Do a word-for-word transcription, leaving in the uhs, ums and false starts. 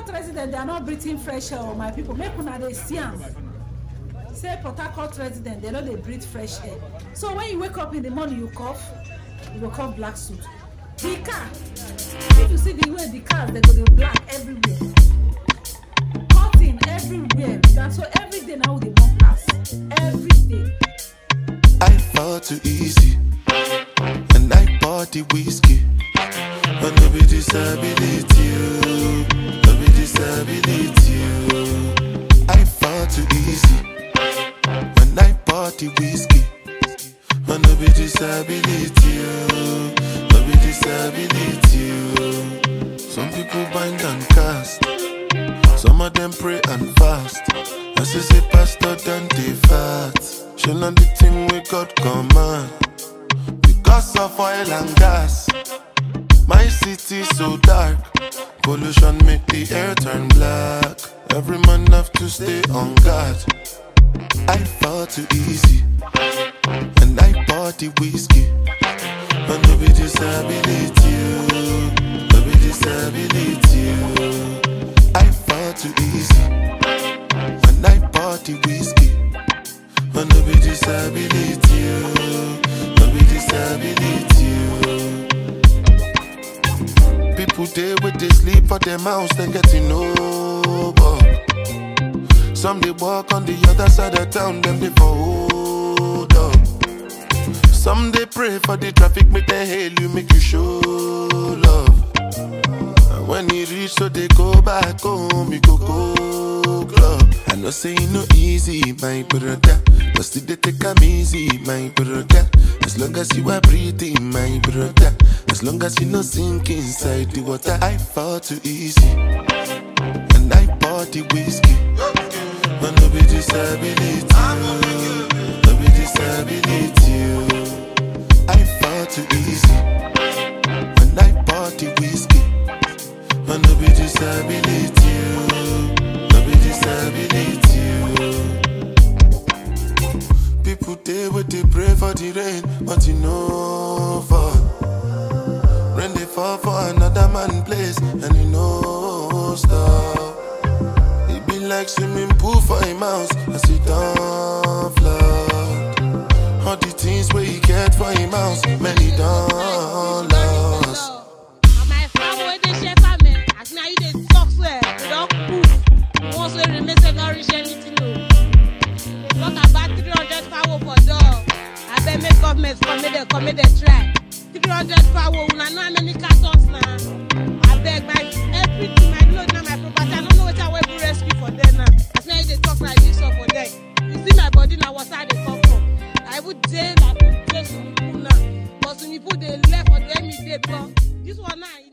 Harcourt residents, they are not breathing fresh air, my people. Make una dey see am. Say Port Harcourt residents, they know they breathe fresh air. So when you wake up in the morning, you cough, you go cough black suit. The car, if you see the way the cars, they go dey black everywhere. Cutting everywhere. So every day now they won't pass. Every day. I fall too easy, and I bought the whiskey. But no be disability, no be disability. I fall too easy, and I bought the whiskey. But no be disability, no be disability. Some people bind and cast, some of them pray and fast. I say say pastor done they fat. She know the thing we got command. Because of oil and gas, my city so dark. Pollution make the air turn black. Every man have to stay on guard. I fall too easy, and I bought the whiskey. But no be disability, no be disability. I fall too easy, and I bought the whiskey. But no be disability, no be disability. People there with they sleep for their mouths, they getting over. Some they walk on the other side of town, them they hold up. Some they pray for the traffic, make them hail you, make you show love. And when you reach, so they go back home, you go go club. I know say it no easy, my brother, but still they take them easy, my brother. As long as you are breathing, my brother, as long as you no sink inside the water. I fall too easy, and I bought the whiskey. But no be disability, no be disability. I fall too easy, and I bought the whiskey. But no be disability, no be disability. People there with they pray for the rain, but you know for rain they fall for another man place, and you know stop. It be like swimming pool for a mouse, as it don't flood. All the things where he get for a mouse, many don't lost. My friend, when they share family, as now you they talk swear, they don't proof. Once we remain say not reach anything, no. Talk about three hundred power for dog. I bet make government come, make them come, make them try. three hundred power, we don't know how many cartons now. I beg my everything, my blood now, my property. I don't know what I will do rescue for them now. As now they talk like this or for them. You see my body now, what side they come from. I would say that I put place on people now. But when you put the left or the enemy, they come. This one now.